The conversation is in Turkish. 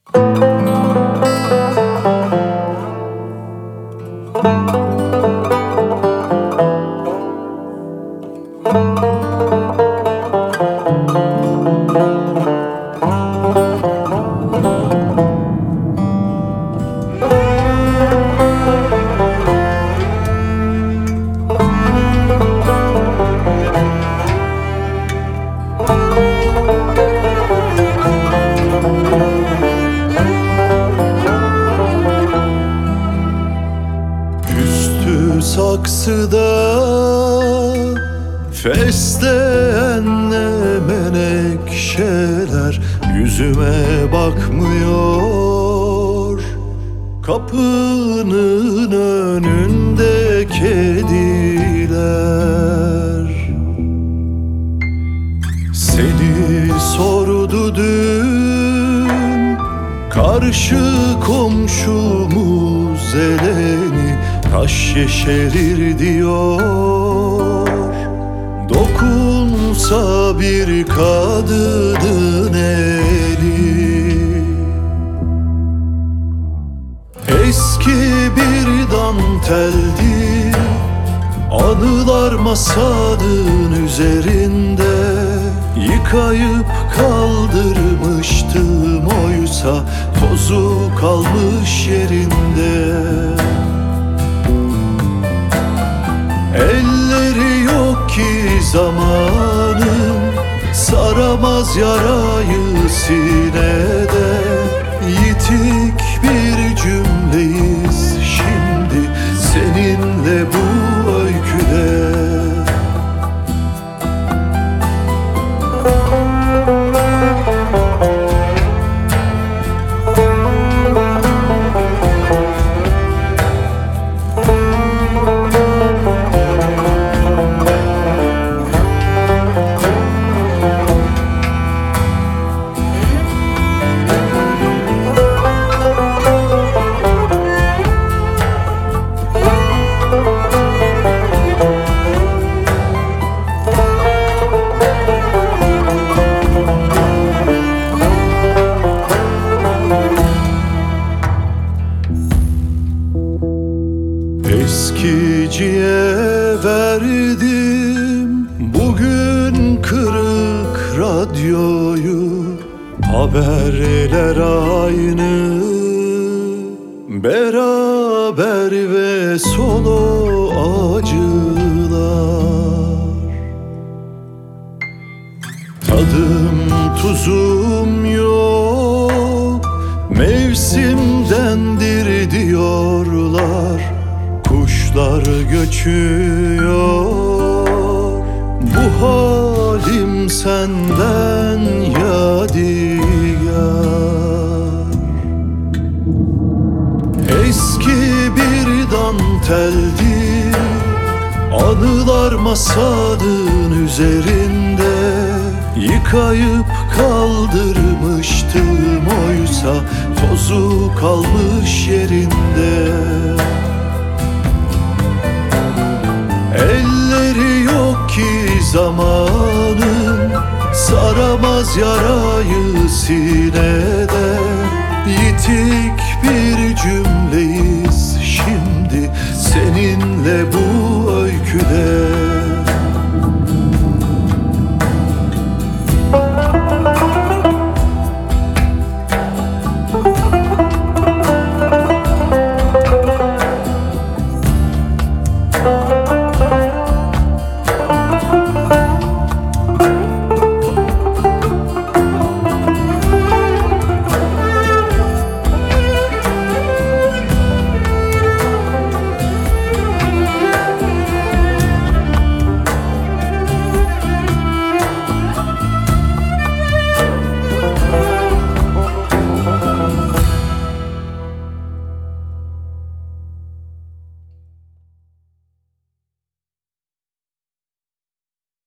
Saksıda fesleğenle menekşeler yüzüme bakmıyor. Kapının önünde kediler seni sordu dün karşı komşumuz eleni taş yeşerir diyor. Dokunsa bir kadının eli, eski bir danteldi anılar masanın üzerinde. Yıkayıp kaldırmıştım oysa tozu kalmış yerinde. Elleri yok ki zamanın, saramaz yarayı sinede. Yitik bir cümleyiz şimdi seninle bu öyküde. Eskiciye verdim bugün kırık radyoyu. Haberler aynı, beraber ve solo acılar. Tadım tuzum yok, mevsimdendir diyorlar. Kuşlar göçüyor, bu halim senden yadigar. Eski bir danteldi anılar masanın üzerinde. Yıkayıp kaldırmıştım oysa tozu kalmış yerinde. Elleri yok ki zamanın, saramaz yarayı sinede. Yitik bir